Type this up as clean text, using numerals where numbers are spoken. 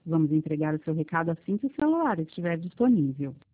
Vamos entregar o seu recado assim que o celular estiver disponível.